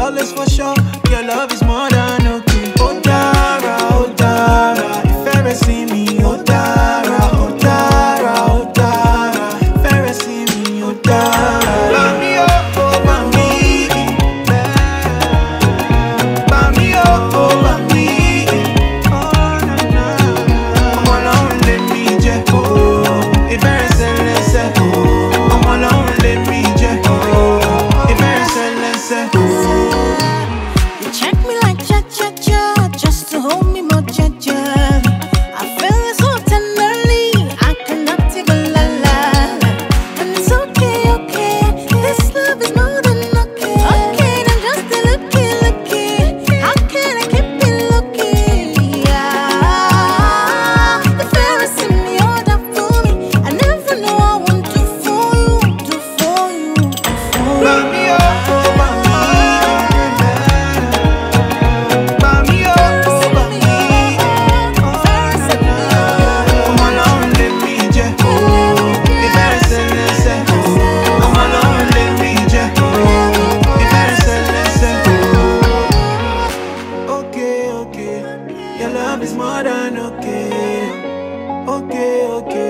all is for sure. Your love is more than okay. Oh Dara, if ever see me, oh Dara, oh Dara, oh Dara, if ever see me, oh Dara. Bami oh Bami, Bami oh Bami, oh na na. I'm alone, let me just if I say I'm alone, let me just if I say You check me like cha-cha-cha, just to hold me more cha-cha. I feel it so tenderly, I cannot take a la-la. And it's okay, okay, this love is more than okay. Okay, I'm just a looky. How can I keep it looking? Yeah. If ever see me, all that for me, I never know I want to for you, to for you, to for you. Bami oh Bami, Bami oh Bami, I'm alone, let me just if I say I'm alone, let me just if I say okay, okay, your love is more than okay, okay, okay.